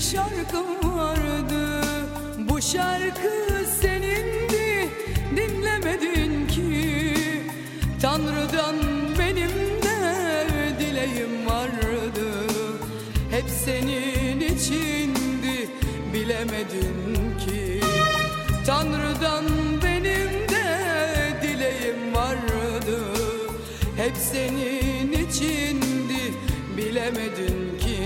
şarkı vardı. Bu şarkı senindi, dinlemedin ki. Tanrı'dan benim de dileğim vardı. Hep senin içindi, bilemedin ki. Tanrı'dan benim de dileğim vardı. Hep senin içindi, bilemedin ki.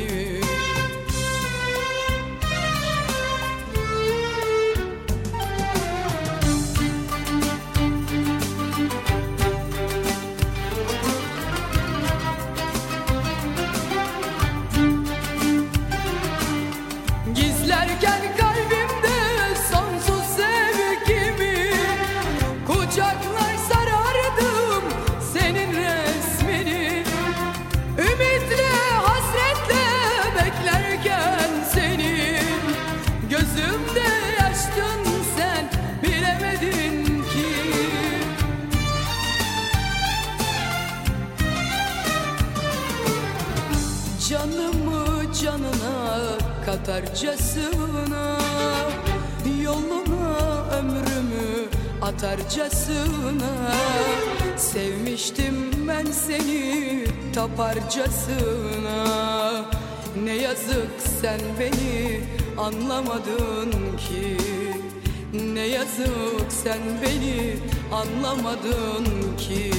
Gizlerken kalbimde sonsuz sevgimi, kucaklar sarardım senin resmini. Ümitle hasretle beklerken seni, gözümde yaştın sen, bilemedin ki. Canımı canına katarcasına, yoluna ömrümü atarcasına, sevmiştim ben seni taparcasına. Ne yazık sen beni anlamadın ki. Ne yazık sen beni anlamadın ki.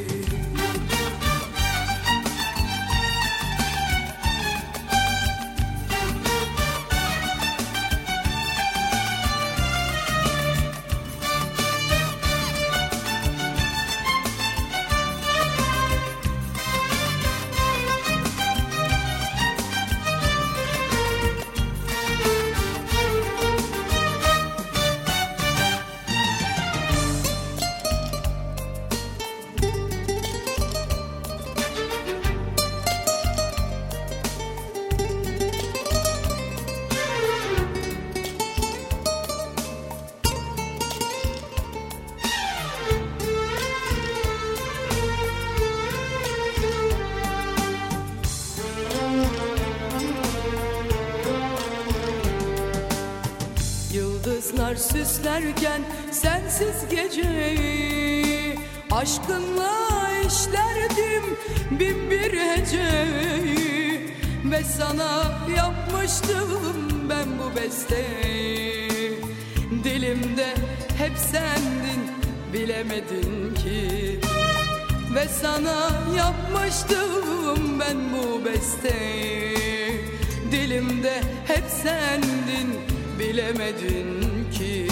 Yıldızlar süslerken sensiz geceyi, aşkınla işlerdim bin bir heceyi. Ve sana yapmıştım ben bu besteyi. Dilimde hep sendin, bilemedin ki. Ve sana yapmıştım ben bu besteyi. Dilimde hep sendin, bilemedin ki.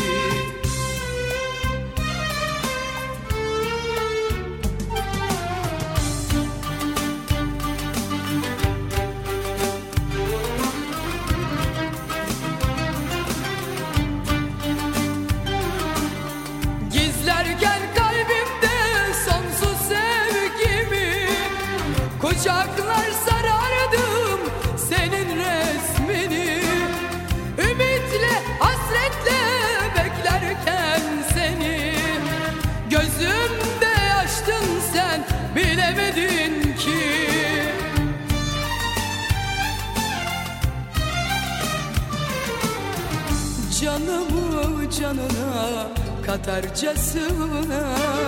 Gizlerken kalbimde sonsuz sevgimi, kucaklar sarardım senin resmini. Ümitle hasretle beklerken seni, gözümde yaştın sen, bilemedin ki. Canımı canına katarcasına,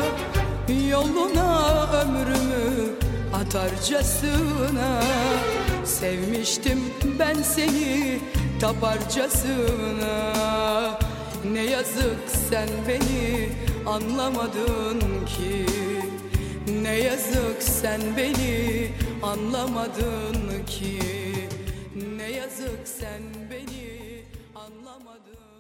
yoluna ömrümü atarcasına, sevmiştim ben seni taparcasına. Ne yazık sen beni anlamadın ki. Ne yazık sen beni anlamadın ki. Ne yazık sen beni anlamadın.